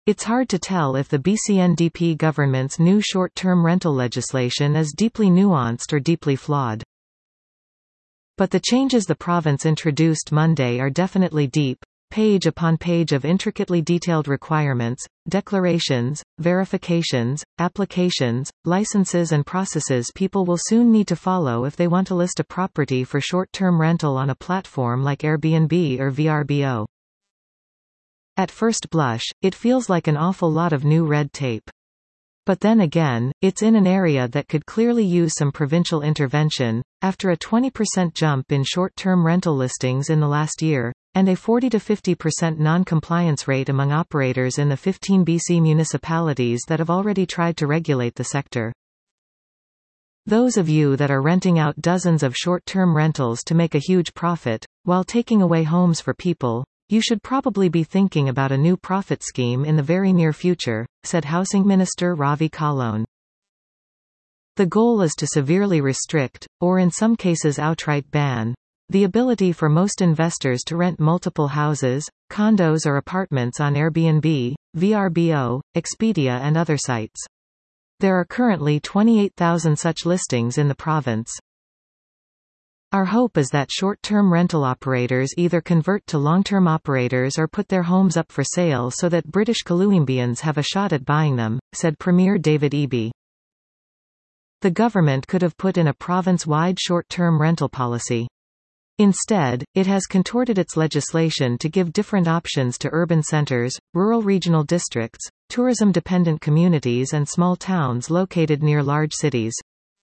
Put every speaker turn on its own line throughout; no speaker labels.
It's hard to tell if the BC NDP government's new short-term rental legislation is deeply nuanced or deeply flawed. But the changes the province introduced Monday are definitely deep, page upon page of intricately detailed requirements, declarations, verifications, applications, licenses and processes people will soon need to follow if they want to list a property for short-term rental on a platform like Airbnb or VRBO. At first blush, it feels like an awful lot of new red tape. But then again, it's in an area that could clearly use some provincial intervention. After a 20% jump in short-term rental listings in the last year, and a 40 to 50% non-compliance rate among operators in the 15 BC municipalities that have already tried to regulate the sector. Those of you that are renting out dozens of short-term rentals to make a huge profit, while taking away homes for people, you should probably be thinking about a new profit scheme in the very near future, said Housing Minister Ravi Kahlon. The goal is to severely restrict, or in some cases outright ban, the ability for most investors to rent multiple houses, condos or apartments on Airbnb, VRBO, Expedia and other sites. There are currently 28,000 such listings in the province. Our hope is that short-term rental operators either convert to long-term operators or put their homes up for sale so that British Columbians have a shot at buying them, said Premier David Eby. The government could have put in a province-wide short-term rental policy. Instead, it has contorted its legislation to give different options to urban centres, rural regional districts, tourism-dependent communities and small towns located near large cities.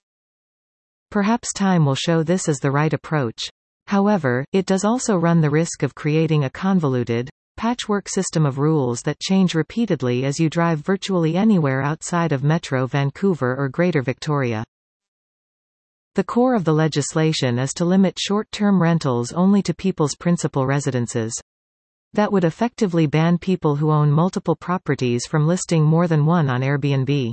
Perhaps time will show this is the right approach. However, it does also run the risk of creating a convoluted, patchwork system of rules that change repeatedly as you drive virtually anywhere outside of Metro Vancouver or Greater Victoria. The core of the legislation is to limit short-term rentals only to people's principal residences. That would effectively ban people who own multiple properties from listing more than one on Airbnb.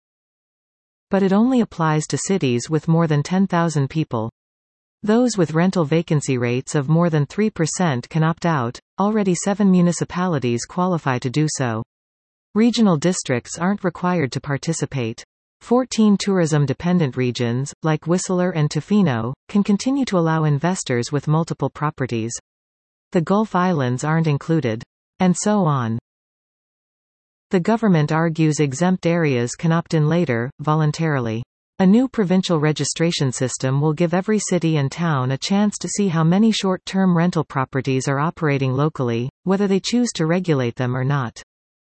But it only applies to cities with more than 10,000 people. Those with rental vacancy rates of more than 3% can opt out. Already 7 municipalities qualify to do so. Regional districts aren't required to participate. 14 tourism-dependent regions, like Whistler and Tofino, can continue to allow investors with multiple properties. The Gulf Islands aren't included. And so on. The government argues exempt areas can opt in later, voluntarily. A new provincial registration system will give every city and town a chance to see how many short-term rental properties are operating locally, whether they choose to regulate them or not.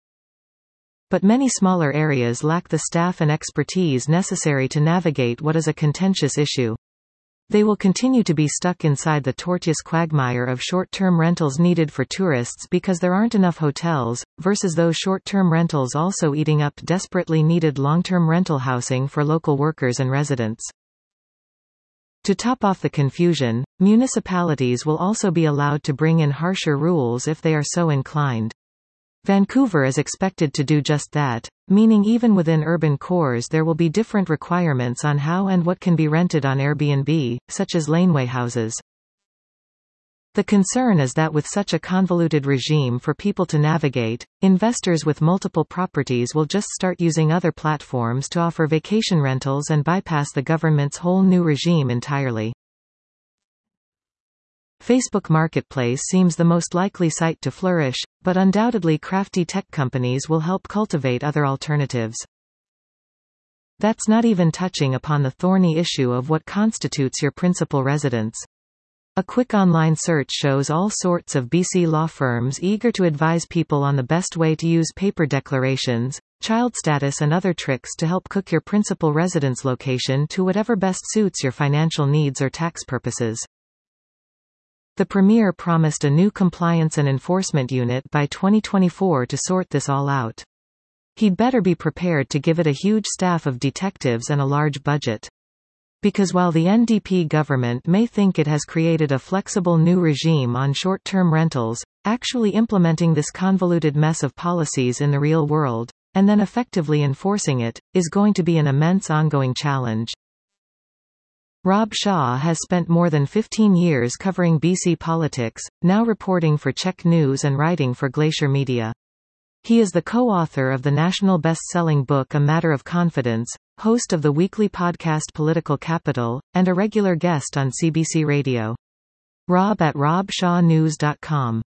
But many smaller areas lack the staff and expertise necessary to navigate what is a contentious issue. They will continue to be stuck inside the tortuous quagmire of short-term rentals needed for tourists because there aren't enough hotels, versus those short-term rentals also eating up desperately needed long-term rental housing for local workers and residents. To top off the confusion, municipalities will also be allowed to bring in harsher rules if they are so inclined. Vancouver is expected to do just that, meaning even within urban cores there will be different requirements on how and what can be rented on Airbnb, such as laneway houses. The concern is that with such a convoluted regime for people to navigate, investors with multiple properties will just start using other platforms to offer vacation rentals and bypass the government's whole new regime entirely. Facebook Marketplace seems the most likely site to flourish, but undoubtedly crafty tech companies will help cultivate other alternatives. That's not even touching upon the thorny issue of what constitutes your principal residence. A quick online search shows all sorts of BC law firms eager to advise people on the best way to use paper declarations, child status and other tricks to help cook your principal residence location to whatever best suits your financial needs or tax purposes. The Premier promised a new compliance and enforcement unit by 2024 to sort this all out. He'd better be prepared to give it a huge staff of detectives and a large budget. Because while the NDP government may think it has created a flexible new regime on short-term rentals, actually implementing this convoluted mess of policies in the real world, and then effectively enforcing it, is going to be an immense ongoing challenge. Rob Shaw has spent more than 15 years covering BC politics, now reporting for Czech News and writing for Glacier Media. He is the co-author of the national best-selling book A Matter of Confidence, host of the weekly podcast Political Capital, and a regular guest on CBC Radio. Rob at robshawnews.com.